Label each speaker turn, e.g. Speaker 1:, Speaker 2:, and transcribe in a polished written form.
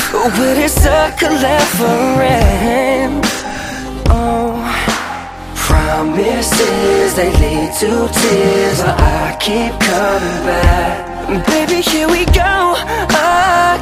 Speaker 1: But it's a clever. Oh, promises, they lead to tears, but I keep coming back. Baby, here we go